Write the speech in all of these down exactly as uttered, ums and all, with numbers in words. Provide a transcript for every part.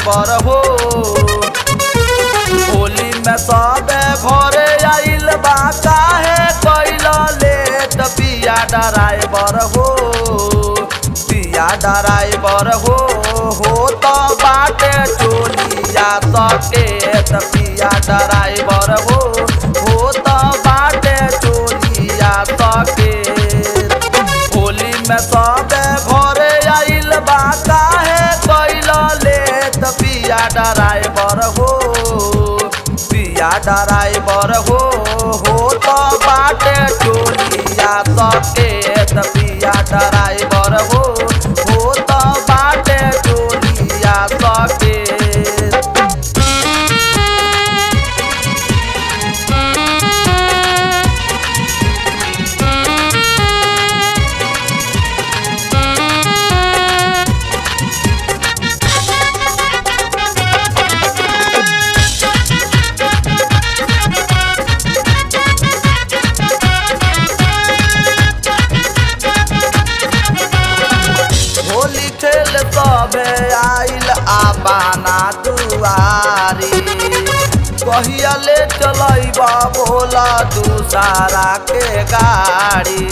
Driver हो। होली में सबे घरे आइल बा काहे कैल लेट पिया ड्राइवर हो। पिया ड्राइवर हो हो तो बाटे चोलिया सकेत पिया ड्राइवर हो हो तो बाटे चोलिया सकेत। होली में सबे घरे आइल बा काहे कैल लेट पिया ड्राइवर हो। पिया ड्राइवर हो हो तो बाटे चोलिया सकेत पिया ड्राइवर हो हो तो बाटे चोलिया सकेत। सबे आइल आबाना दुआरी कहिया ले चलैबा बोला दूसरा के गाड़ी।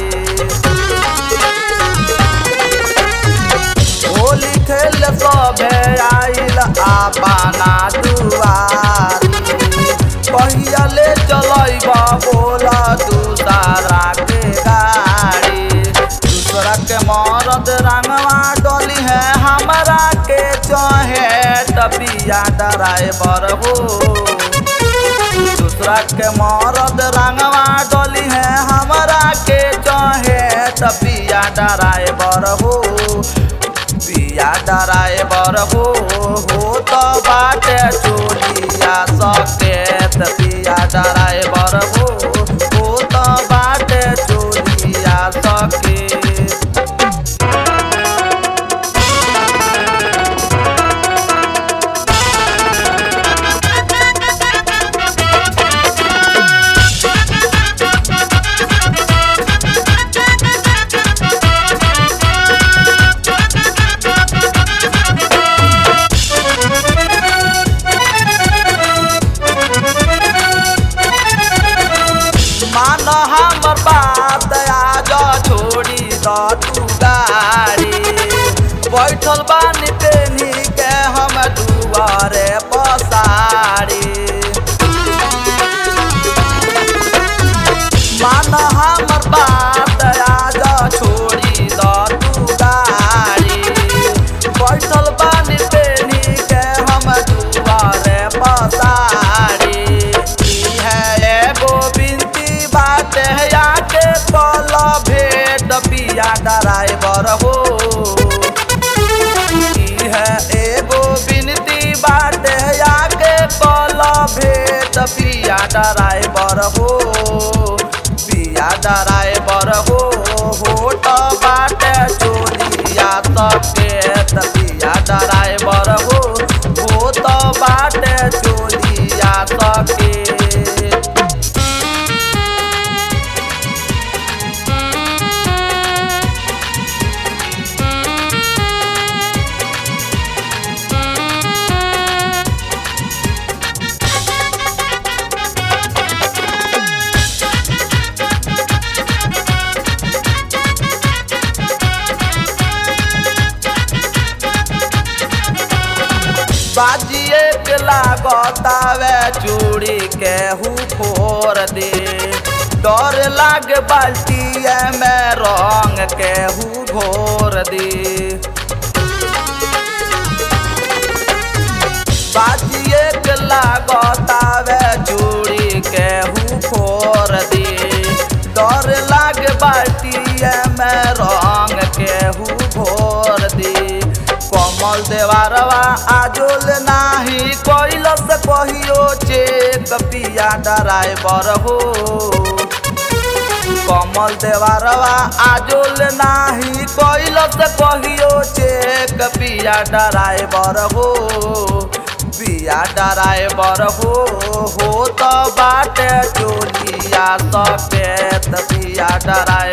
होली खेल सबे आइल आबाना दुआरी कहिया ले चलैबा बोला दूसरा के गाड़ी। दूसरा के मरद रंगवा डोली है हमरा के चाहे टपिया ड्राइवर हो। दूसरा के मरद रंगवा डोली है हमरा के चाहे टपिया ड्राइवर हो। पिया ड्राइवर हो हो तो बाटे चोलिया सकेत पिया ड्राइवर हो हो तो बाटे चोलिया सकेत। मान हमर बात आज छोड़ी द तू गाड़ी बैठल बानी पेनी के हम दुआरे पसारी। मान हमर बात आज छोड़ी द तू गाड़ी बैठल बानी पेनी के हम दुआरे पसारी। पिया ड्राइवर हो है एगो बिनती बाटे आके कल भेट पिया ड्राइवर हो। पिया ड्राइवर हो हो तो बाटे चोलिया सकेत पिया ड्राइवर हो हो तो बाटे चोलिया सकेत। बाजिए के लागतावे चूड़ी के हु फोर दे डर लाग बाल्टिए में रंग के हु घोर दे। बाजिए के लागतावे चूड़ी के हु फोर दे डर लाग बाल्टिए में रंग के हु घोर दे। कमल देवारवा आजोल नाही कैलस कहियो चेक पिया ड्राइवर हो। कमल देवारवा आजोल नाही कैलस कहियो चेक पिया ड्राइवर हो। पिया ड्राइवर हो हो तो बाटे चोलिया सकेत पिया ड्राइवर